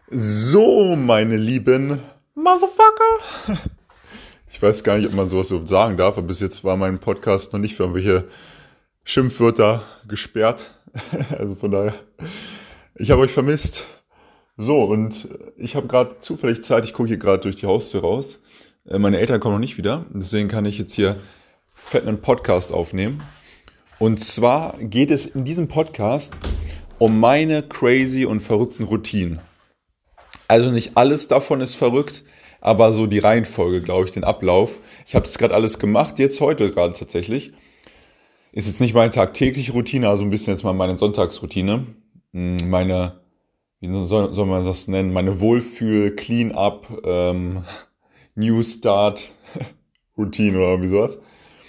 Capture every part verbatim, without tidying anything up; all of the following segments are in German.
So, meine lieben Motherfucker. Ich weiß gar nicht, ob man sowas überhaupt sagen darf, aber bis jetzt war mein Podcast noch nicht für irgendwelche Schimpfwörter gesperrt. Also von daher, ich habe euch vermisst. So, und ich habe gerade zufällig Zeit, ich gucke hier gerade durch die Haustür raus. Meine Eltern kommen noch nicht wieder, deswegen kann ich jetzt hier fett einen Podcast aufnehmen. Und zwar geht es in diesem Podcast um meine crazy und verrückten Routinen. Also nicht alles davon ist verrückt, aber so die Reihenfolge, glaube ich, den Ablauf. Ich habe das gerade alles gemacht, jetzt heute gerade tatsächlich. Ist jetzt nicht meine tagtägliche Routine, also ein bisschen jetzt mal meine Sonntagsroutine. Meine, wie soll, soll man das nennen, meine Wohlfühl, Clean-up, ähm, New Start Routine oder irgendwie sowas.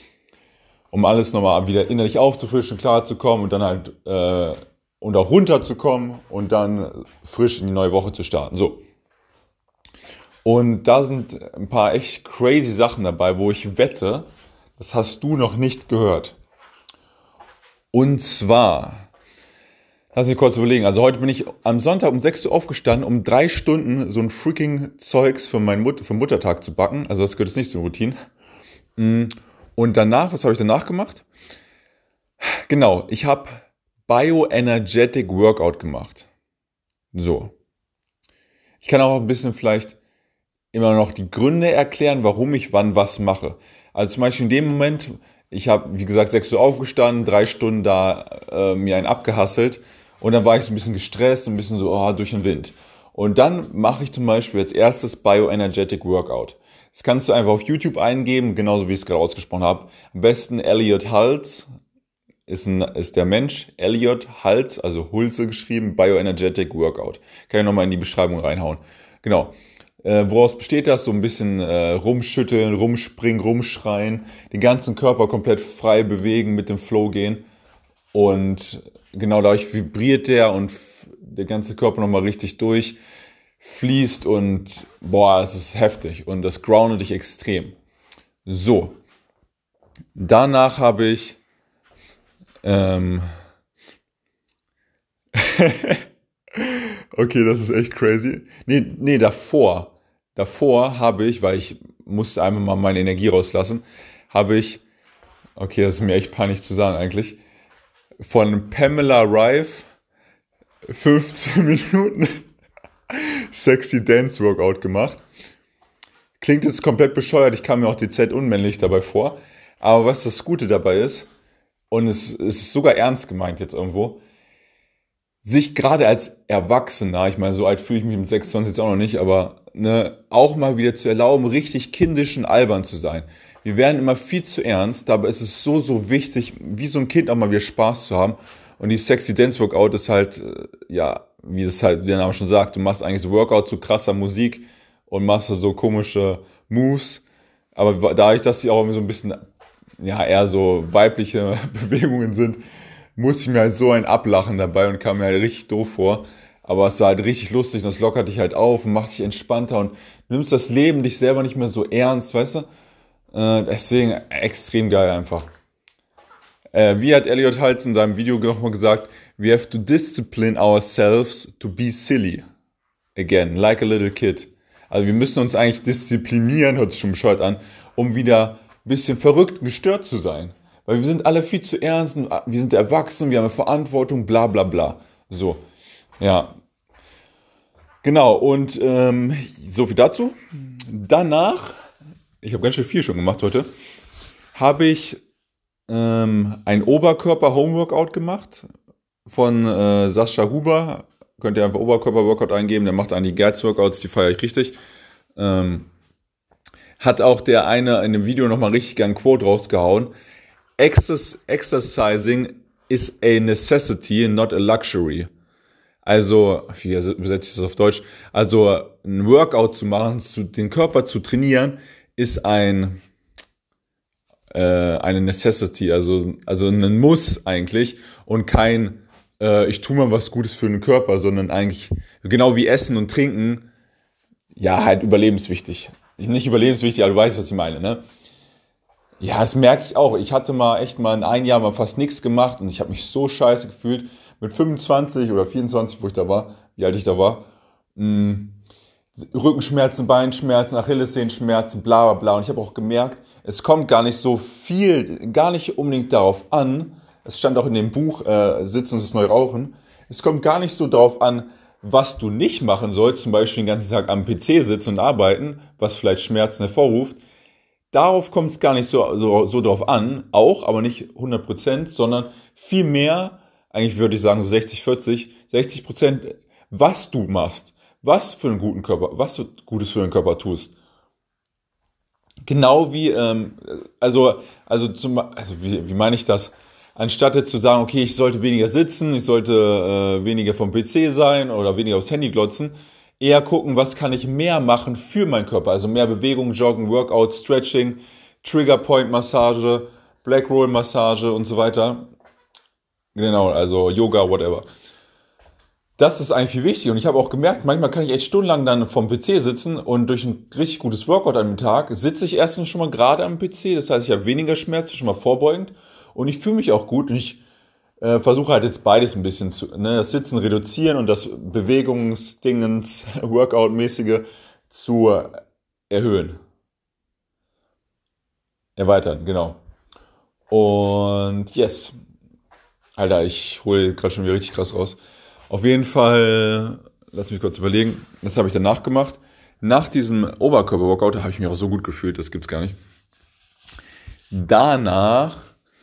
Um alles nochmal wieder innerlich aufzufrischen, klarzukommen und dann halt äh, und auch runterzukommen und dann frisch in die neue Woche zu starten. So. Und da sind ein paar echt crazy Sachen dabei, wo ich wette, das hast du noch nicht gehört. Und zwar, lass mich kurz überlegen, also heute bin ich am Sonntag um sechs Uhr aufgestanden, um drei Stunden so ein freaking Zeugs für meinen Mut- für Muttertag zu backen. Also das gehört jetzt nicht zur Routine. Und danach, was habe ich danach gemacht? Genau, ich habe Bioenergetic Workout gemacht. So. Ich kann auch ein bisschen vielleicht immer noch die Gründe erklären, warum ich wann was mache. Also zum Beispiel in dem Moment, ich habe, wie gesagt, sechs Uhr aufgestanden, drei Stunden da äh, mir einen abgehasselt und dann war ich so ein bisschen gestresst, ein bisschen so oh, durch den Wind. Und dann mache ich zum Beispiel als erstes Bioenergetic Workout. Das kannst du einfach auf YouTube eingeben, genauso wie ich es gerade ausgesprochen habe. Am besten Elliot Hulse ist, ein, ist der Mensch. Elliot Hulse, also Hulse geschrieben, Bioenergetic Workout. Kann ich nochmal in die Beschreibung reinhauen. Genau. Äh, woraus besteht das? So ein bisschen äh, rumschütteln, rumspringen, rumschreien, den ganzen Körper komplett frei bewegen, mit dem Flow gehen. Und genau dadurch vibriert der und f- der ganze Körper nochmal richtig durch. Fließt und boah, es ist heftig und das groundet dich extrem. So, danach habe ich ähm okay, das ist echt crazy. Nee, nee, davor, davor habe ich, weil ich musste einfach mal meine Energie rauslassen, habe ich, okay, das ist mir echt peinlich zu sagen eigentlich, von Pamela Reif fünfzehn Minuten Sexy Dance Workout gemacht. Klingt jetzt komplett bescheuert, ich kam mir auch dezent unmännlich dabei vor. Aber was das Gute dabei ist, und es, es ist sogar ernst gemeint jetzt irgendwo, sich gerade als Erwachsener, ich meine, so alt fühle ich mich mit sechsundzwanzig jetzt auch noch nicht, aber ne, auch mal wieder zu erlauben, richtig kindisch und albern zu sein. Wir werden immer viel zu ernst, dabei ist es so, so wichtig, wie so ein Kind auch mal wieder Spaß zu haben. Und die Sexy Dance Workout ist halt, äh, ja, wie es halt der Name schon sagt, du machst eigentlich so Workout zu krasser Musik und machst so komische Moves. Aber dadurch, dass die auch irgendwie so ein bisschen, ja, eher so weibliche Bewegungen sind, musste ich mir halt so ein Ablachen dabei und kam mir halt richtig doof vor. Aber es war halt richtig lustig und das lockert dich halt auf und macht dich entspannter und du nimmst das Leben dich selber nicht mehr so ernst, weißt du? Äh, deswegen extrem geil einfach. Äh, wie hat Elliot Hulse in seinem Video nochmal gesagt, we have to discipline ourselves to be silly. Again, like a little kid. Also wir müssen uns eigentlich disziplinieren, hört sich schon bescheuert an, um wieder ein bisschen verrückt und gestört zu sein. Weil wir sind alle viel zu ernst, und wir sind erwachsen, wir haben eine Verantwortung, bla bla bla. So, ja. Genau, und ähm, so viel dazu. Danach, ich habe ganz schön viel schon gemacht heute, habe ich ähm, ein Oberkörper-Homeworkout gemacht von äh, Sascha Huber. Könnt ihr einfach Oberkörper-Workout eingeben, der macht eigentlich Geiz-Workouts, die feiere ich richtig. Ähm, hat auch der eine in dem Video nochmal richtig gern Quote rausgehauen. Exercising is a necessity, not a luxury. Also, wie übersetze ich das auf Deutsch? Also, ein Workout zu machen, zu, den Körper zu trainieren, ist ein, äh, eine Necessity, also, also ein Muss eigentlich und kein, äh, ich tue mal was Gutes für den Körper, sondern eigentlich, genau wie Essen und Trinken, ja, halt überlebenswichtig. Nicht überlebenswichtig, aber du weißt, was ich meine, ne? Ja, das merke ich auch. Ich hatte mal echt mal in ein Jahr mal fast nichts gemacht und ich habe mich so scheiße gefühlt. Mit fünfundzwanzig oder vierundzwanzig, wo ich da war, wie alt ich da war. mh, Rückenschmerzen, Beinschmerzen, Achillessehenschmerzen, bla bla bla. Und ich habe auch gemerkt, es kommt gar nicht so viel, gar nicht unbedingt darauf an, es stand auch in dem Buch, äh, Sitzen ist neu Rauchen, es kommt gar nicht so darauf an, was du nicht machen sollst, zum Beispiel den ganzen Tag am P C sitzen und arbeiten, was vielleicht Schmerzen hervorruft. Darauf kommt es gar nicht so, so, so drauf an, auch, aber nicht hundert Prozent, sondern viel mehr, eigentlich würde ich sagen so sechzig, vierzig, sechzig Prozent, was du machst, was für einen guten Körper, was du Gutes für den Körper tust. Genau wie, ähm, also, also, zum, also wie, wie meine ich das? Anstatt jetzt zu sagen, okay, ich sollte weniger sitzen, ich sollte äh, weniger vom P C sein oder weniger aufs Handy glotzen, eher gucken, was kann ich mehr machen für meinen Körper. Also mehr Bewegung, Joggen, Workout, Stretching, Trigger Point Massage, Black Roll Massage und so weiter. Genau, also Yoga, whatever. Das ist eigentlich viel wichtig. Und ich habe auch gemerkt, manchmal kann ich echt stundenlang dann vom P C sitzen und durch ein richtig gutes Workout an dem Tag sitze ich erstens schon mal gerade am P C. Das heißt, ich habe weniger Schmerzen, schon mal vorbeugend. Und ich fühle mich auch gut und ich äh, versuche halt jetzt beides ein bisschen zu, ne, das Sitzen reduzieren und das Bewegungsdingens, Workout-mäßige zu erhöhen. Erweitern, genau. Und yes. Alter, ich hole gerade schon wieder richtig krass raus. Auf jeden Fall, lass mich kurz überlegen, das habe ich danach gemacht. Nach diesem Oberkörper-Workout habe ich mich auch so gut gefühlt, das gibt's gar nicht. Danach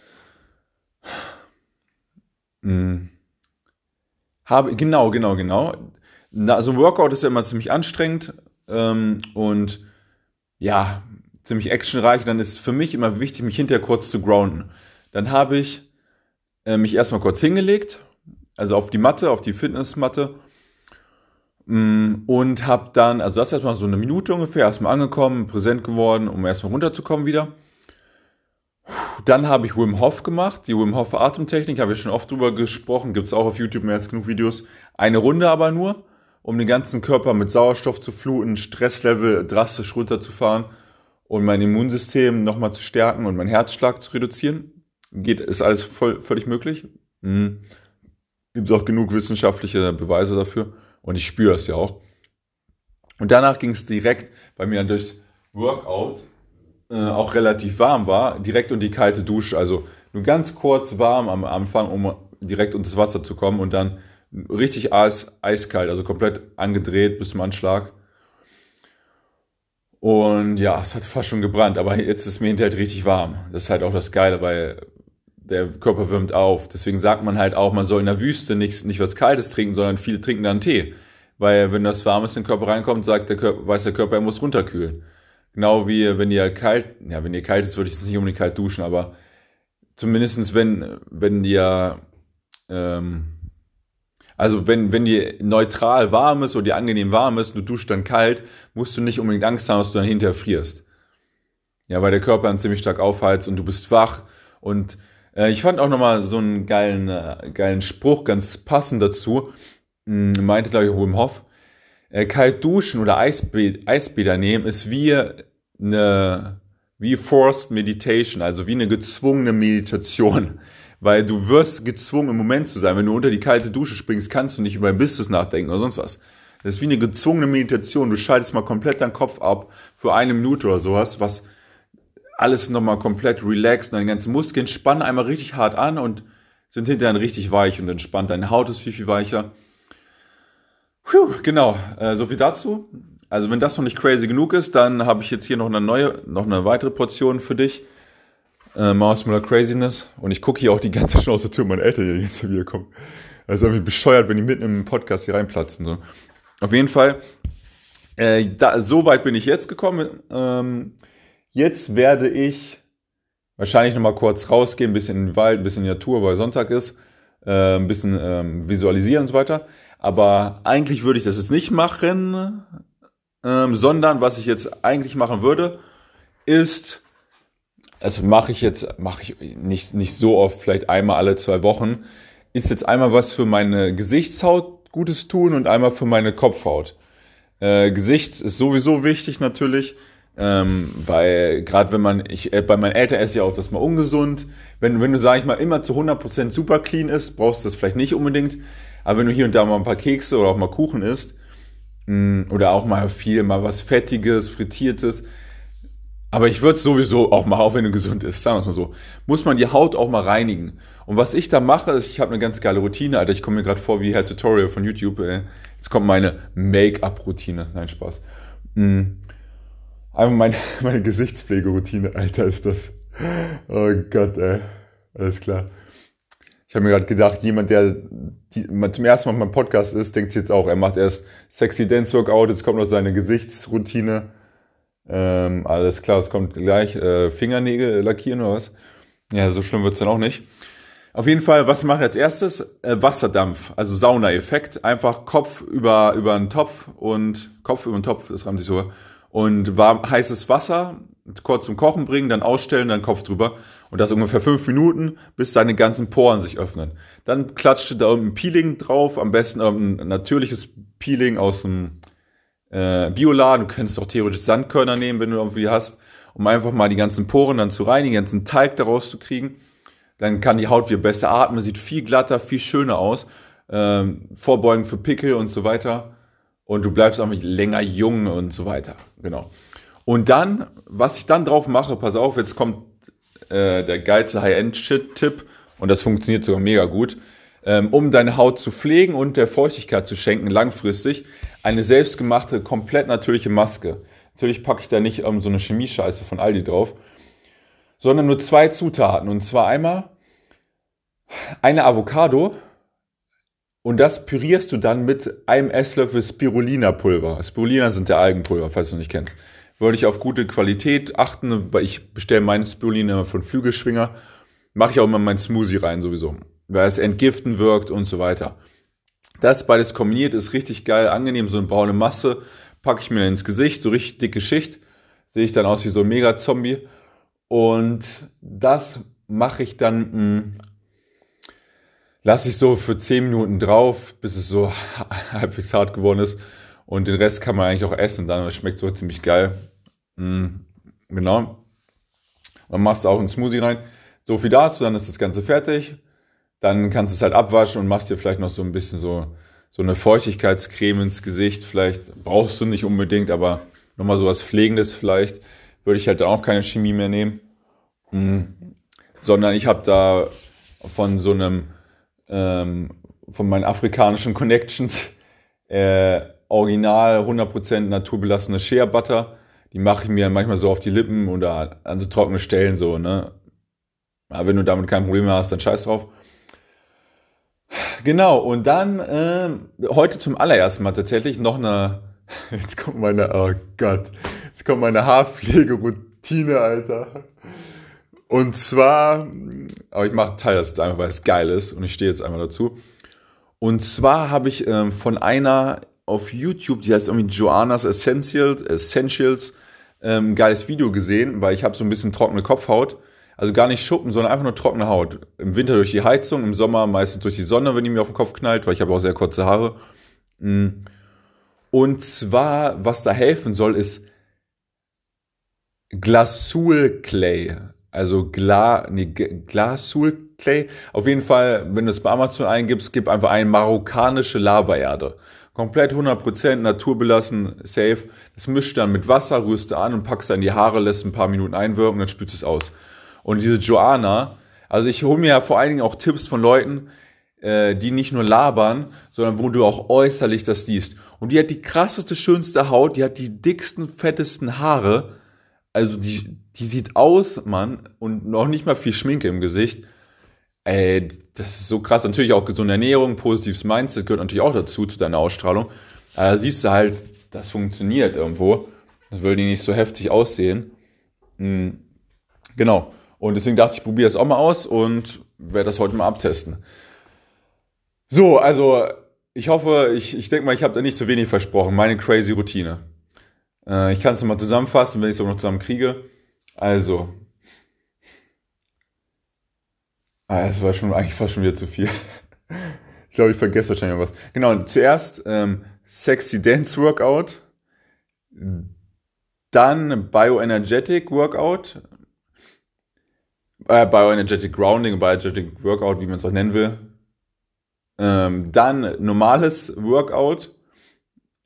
mh, habe, genau, genau, genau. Na, so ein Workout ist ja immer ziemlich anstrengend ähm, und ja, ziemlich actionreich. Dann ist es für mich immer wichtig, mich hinterher kurz zu grounden. Dann habe ich äh, mich erstmal kurz hingelegt, also auf die Matte, auf die Fitnessmatte mh, und habe dann, also das ist erstmal so eine Minute ungefähr, erstmal angekommen, präsent geworden, um erstmal runterzukommen wieder. Dann habe ich Wim Hof gemacht, die Wim Hof Atemtechnik, habe ich schon oft drüber gesprochen, gibt es auch auf YouTube mehr als genug Videos. Eine Runde aber nur, um den ganzen Körper mit Sauerstoff zu fluten, Stresslevel drastisch runterzufahren und mein Immunsystem nochmal zu stärken und meinen Herzschlag zu reduzieren. Geht, ist alles voll, völlig möglich. Mhm. Gibt es auch genug wissenschaftliche Beweise dafür und ich spüre es ja auch. Und danach ging es direkt bei mir durchs Workout, äh, auch relativ warm war, direkt unter die kalte Dusche. Also nur ganz kurz warm am Anfang, um direkt unter das Wasser zu kommen und dann richtig eis, eiskalt, also komplett angedreht bis zum Anschlag. Und ja, es hat fast schon gebrannt, aber jetzt ist mir hinterher richtig warm. Das ist halt auch das Geile, weil der Körper wärmt auf. Deswegen sagt man halt auch, man soll in der Wüste nicht, nicht was Kaltes trinken, sondern viele trinken dann Tee. Weil wenn das warm ist in den Körper reinkommt, sagt der Körper, weiß der Körper, er muss runterkühlen. Genau wie wenn ihr kalt, ja, wenn ihr kalt ist, würde ich jetzt nicht unbedingt kalt duschen, aber zumindestens wenn, wenn ihr, ähm, also wenn, wenn dir neutral warm ist oder dir angenehm warm ist und du duschst dann kalt, musst du nicht unbedingt Angst haben, dass du dann hinterher frierst. Ja, weil der Körper dann ziemlich stark aufheizt und du bist wach. Und äh, ich fand auch nochmal so einen geilen, äh, geilen Spruch, ganz passend dazu, hm, meinte, glaube ich, Wim Hof, äh, kalt duschen oder Eisbä- Eisbäder nehmen ist wie eine, wie Forced Meditation, also wie eine gezwungene Meditation. Weil du wirst gezwungen, im Moment zu sein. Wenn du unter die kalte Dusche springst, kannst du nicht über ein Business nachdenken oder sonst was. Das ist wie eine gezwungene Meditation. Du schaltest mal komplett deinen Kopf ab für eine Minute oder sowas, was alles nochmal komplett relaxt. Deine ganzen Muskeln spannen einmal richtig hart an und sind hinterher richtig weich und entspannt. Deine Haut ist viel, viel weicher. Puh, genau, äh, so viel dazu. Also wenn das noch nicht crazy genug ist, dann habe ich jetzt hier noch eine neue, noch eine weitere Portion für dich. Äh, Mausmüller Craziness. Und ich gucke hier auch die ganze Zeit aus der Tür, meine Eltern hier jetzt wieder kommen. Also irgendwie bescheuert, wenn die mitten im Podcast hier reinplatzen. So. Auf jeden Fall, äh, da, so weit bin ich jetzt gekommen. Ähm, jetzt werde ich wahrscheinlich nochmal kurz rausgehen, ein bisschen in den Wald, ein bisschen in die Natur, weil Sonntag ist, äh, ein bisschen ähm, visualisieren und so weiter. Aber eigentlich würde ich das jetzt nicht machen, ähm, sondern was ich jetzt eigentlich machen würde, ist, also mache ich jetzt, mache ich nicht, nicht so oft, vielleicht einmal alle zwei Wochen, ist jetzt einmal was für meine Gesichtshaut Gutes tun und einmal für meine Kopfhaut. Äh, Gesicht ist sowieso wichtig natürlich, ähm, weil gerade wenn man, ich äh, bei meinen Eltern esse ich auch das mal ungesund. Wenn, wenn du, sag ich mal, immer zu hundert Prozent super clean isst, brauchst du das vielleicht nicht unbedingt. Aber wenn du hier und da mal ein paar Kekse oder auch mal Kuchen isst Oder auch mal viel, mal was Fettiges, Frittiertes. Aber ich würde es sowieso auch machen, auch wenn du gesund isst, sagen wir es mal so. Muss man die Haut auch mal reinigen. Und was ich da mache, ist, ich habe eine ganz geile Routine, Alter. Ich komme mir gerade vor wie Herr Tutorial von YouTube. Ey. Jetzt kommt meine Make-up-Routine. Nein, Spaß. Mhm. Einfach meine, meine Gesichtspflegeroutine, Alter, ist das. Oh Gott, ey. Alles klar. Ich habe mir gerade gedacht, jemand, der die, zum ersten Mal auf meinem Podcast ist, denkt sich jetzt auch, er macht erst Sexy Dance Workout, jetzt kommt noch seine Gesichtsroutine. Ähm, alles klar, es kommt gleich. Äh, Fingernägel lackieren oder was? Ja, so schlimm wird's dann auch nicht. Auf jeden Fall, was mache ich als erstes? Äh, Wasserdampf, also Sauna-Effekt. Einfach Kopf über, über einen Topf und Kopf über einen Topf, das reimt sich so. Und warm, heißes Wasser kurz zum Kochen bringen, dann ausstellen, dann Kopf drüber. Und das ungefähr fünf Minuten, bis deine ganzen Poren sich öffnen. Dann klatscht du da ein Peeling drauf, am besten ein natürliches Peeling aus dem äh, Bioladen. Du könntest auch theoretisch Sandkörner nehmen, wenn du irgendwie hast, um einfach mal die ganzen Poren dann zu reinigen, den ganzen Talg daraus zu kriegen. Dann kann die Haut wieder besser atmen, sieht viel glatter, viel schöner aus. Ähm, Vorbeugen für Pickel und so weiter. Und du bleibst auch länger jung und so weiter. Genau. Und dann, was ich dann drauf mache, pass auf, jetzt kommt äh, der geilste High-End-Shit-Tipp und das funktioniert sogar mega gut, ähm, um deine Haut zu pflegen und der Feuchtigkeit zu schenken, langfristig, eine selbstgemachte, komplett natürliche Maske. Natürlich packe ich da nicht ähm, so eine Chemie-Scheiße von Aldi drauf, sondern nur zwei Zutaten. Und zwar einmal eine Avocado und das pürierst du dann mit einem Esslöffel Spirulina-Pulver. Spirulina sind der Algenpulver, falls du nicht kennst. Würde ich auf gute Qualität achten, weil ich bestelle meine Spirulina immer von Flügelschwinger. Mache ich auch immer in meinen Smoothie rein sowieso, weil es entgiften wirkt und so weiter. Das beides kombiniert ist richtig geil, angenehm, so eine braune Masse. Packe ich mir ins Gesicht, so richtig dicke Schicht. Sehe ich dann aus wie so ein Mega-Zombie. Und das mache ich dann, mh, lasse ich so für zehn Minuten drauf, bis es so halbwegs hart geworden ist. Und den Rest kann man eigentlich auch essen, dann schmeckt so ziemlich geil. Mm, genau. Dann machst du auch einen Smoothie rein. So viel dazu, dann ist das Ganze fertig. Dann kannst du es halt abwaschen und machst dir vielleicht noch so ein bisschen so, so eine Feuchtigkeitscreme ins Gesicht. Vielleicht brauchst du nicht unbedingt, aber nochmal so was Pflegendes vielleicht. Würde ich halt auch keine Chemie mehr nehmen. Mm, sondern ich habe da von so einem, ähm, von meinen afrikanischen Connections, äh, original hundert Prozent naturbelassene Shea Butter. Die mache ich mir manchmal so auf die Lippen oder an so trockene Stellen so, ne. Aber wenn du damit kein Problem mehr hast, dann scheiß drauf. Genau, und dann äh, heute zum allerersten Mal tatsächlich noch eine, jetzt kommt meine, oh Gott, jetzt kommt meine Haarpflegeroutine, Alter. Und zwar, aber ich mache Teil das jetzt einfach, weil es geil ist und ich stehe jetzt einmal dazu. Und zwar habe ich ähm, von einer auf YouTube, die heißt irgendwie Joanna's Essentials, Essentials, ähm, ein geiles Video gesehen, weil ich habe so ein bisschen trockene Kopfhaut. Also gar nicht Schuppen, sondern einfach nur trockene Haut. Im Winter durch die Heizung, im Sommer meistens durch die Sonne, wenn die mir auf den Kopf knallt, weil ich habe auch sehr kurze Haare. Und zwar, was da helfen soll, ist Glasul Clay. Also Gla, nee, Glasul Clay. Auf jeden Fall, wenn du es bei Amazon eingibst, gib einfach ein marokkanische Lavaerde. Komplett hundert Prozent naturbelassen, safe. Das mischst du dann mit Wasser, rührst du an und packst dann in die Haare, lässt ein paar Minuten einwirken, dann spülst du es aus. Und diese Joanna, also ich hole mir ja vor allen Dingen auch Tipps von Leuten, äh, die nicht nur labern, sondern wo du auch äußerlich das siehst. Und die hat die krasseste, schönste Haut, die hat die dicksten, fettesten Haare. Also die, die sieht aus, Mann, und noch nicht mal viel Schminke im Gesicht. Ey, das ist so krass. Natürlich auch gesunde Ernährung, positives Mindset gehört natürlich auch dazu, zu deiner Ausstrahlung. Aber da siehst du halt, das funktioniert irgendwo. Das würde nicht so heftig aussehen. Mhm. Genau. Und deswegen dachte ich, ich probiere das auch mal aus und werde das heute mal abtesten. So, also ich hoffe, ich, ich denke mal, ich habe da nicht zu wenig versprochen. Meine crazy Routine. Äh, ich kann es nochmal zusammenfassen, wenn ich es auch noch zusammen kriege. Also, ah, das war schon eigentlich fast schon wieder zu viel. Ich glaube, ich vergesse wahrscheinlich was. Genau, zuerst ähm, Sexy Dance Workout, dann Bioenergetic Workout, äh, Bioenergetic Grounding, Bioenergetic Workout, wie man es auch nennen will. Ähm, dann normales Workout,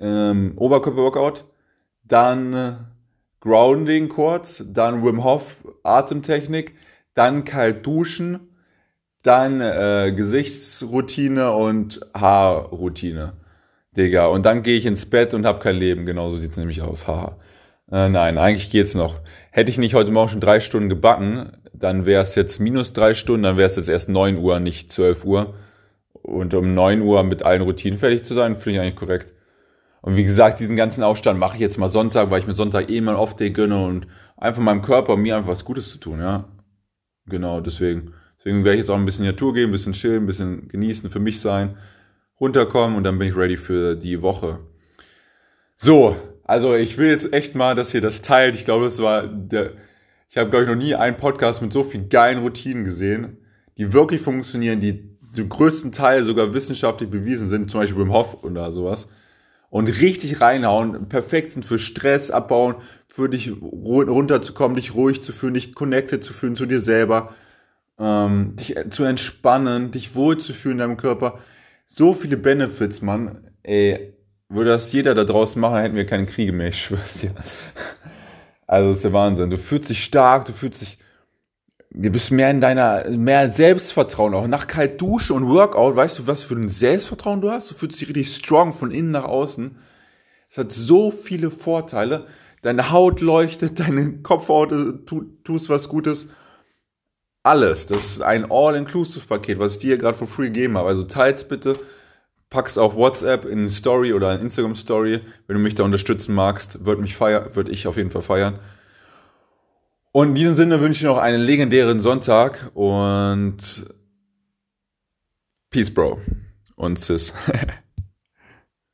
ähm, Oberkörper-Workout, dann äh, Grounding kurz, dann Wim Hof Atemtechnik, dann kalt duschen, dann äh, Gesichtsroutine und Haarroutine. Digga, und dann gehe ich ins Bett und habe kein Leben. Genau so sieht's nämlich aus. Haha. Äh, nein, eigentlich geht's noch. Hätte ich nicht heute Morgen schon drei Stunden gebacken, dann wäre es jetzt minus drei Stunden, dann wäre es jetzt erst neun Uhr, nicht zwölf Uhr. Und um neun Uhr mit allen Routinen fertig zu sein, finde ich eigentlich korrekt. Und wie gesagt, diesen ganzen Aufstand mache ich jetzt mal Sonntag, weil ich mir Sonntag eh mal einen Off-Day gönne und einfach meinem Körper und mir einfach was Gutes zu tun, ja. Genau, deswegen. Deswegen werde ich jetzt auch ein bisschen in die Natur gehen, ein bisschen chillen, ein bisschen genießen, für mich sein, runterkommen und dann bin ich ready für die Woche. So, also ich will jetzt echt mal, dass ihr das teilt. Ich glaube, das war der, ich habe, glaube ich, noch nie einen Podcast mit so vielen geilen Routinen gesehen, die wirklich funktionieren, die zum größten Teil sogar wissenschaftlich bewiesen sind, zum Beispiel Wim Hof oder sowas. Und richtig reinhauen, perfekt sind für Stress abbauen, für dich runterzukommen, dich ruhig zu fühlen, dich connected zu fühlen zu dir selber, ähm, dich zu entspannen, dich wohlzufühlen in deinem Körper. So viele Benefits, Mann. Ey, würde das jeder da draußen machen, dann hätten wir keine Kriege mehr, ich schwör's dir. Also, das ist der Wahnsinn. Du fühlst dich stark, du fühlst dich, du bist mehr in deiner, mehr Selbstvertrauen auch. Nach kalt Dusche und Workout, weißt du, was für ein Selbstvertrauen du hast? Du fühlst dich richtig strong von innen nach außen. Es hat so viele Vorteile. Deine Haut leuchtet, deine Kopfhaut, tu, tust was Gutes. Alles. Das ist ein All-Inclusive-Paket, was ich dir gerade for free gegeben habe. Also teils bitte, pack's auf WhatsApp in Story oder in Instagram Story. Wenn du mich da unterstützen magst, würde mich feiern, würde ich auf jeden Fall feiern. Und in diesem Sinne wünsche ich noch einen legendären Sonntag und Peace, Bro und Sis.